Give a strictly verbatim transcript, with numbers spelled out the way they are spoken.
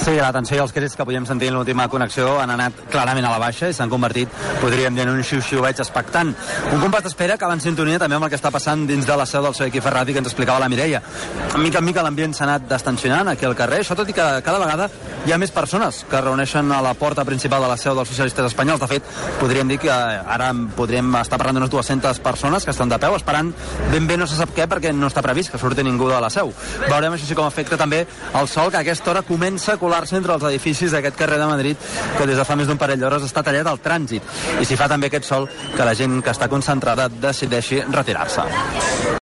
Sí, l'atenció i els crits que podíem sentir en l'última connexió han anat clarament a la baixa i s'han convertit, podríem dir, en un xiu-xiueig expectant. Un compàs d'espera que va en sintonia també amb el que està passant dins de la seu del seu equip Ferrati, que ens explicava la Mireia. Mica en mica l'ambient s'ha anat destensionant aquí al carrer, això tot i que cada vegada hi ha més persones que es reuneixen a la porta principal de la seu dels socialistes espanyols. De fet, podríem dir que ara podríem estar parlant d'unes dues-centes persones que estan de peu esperant ben bé no se sap què, perquè no està previst que surti ningú de la seu. Veurem això sí com afecta també el sol, que a aquesta hora comença a colar-se entre els edificis d'aquest carrer de Madrid, que des de fa més d'un parell d'hores està tallat al trànsit, i s'hi fa també aquest sol que la gent que està concentrada decideixi retirar-se.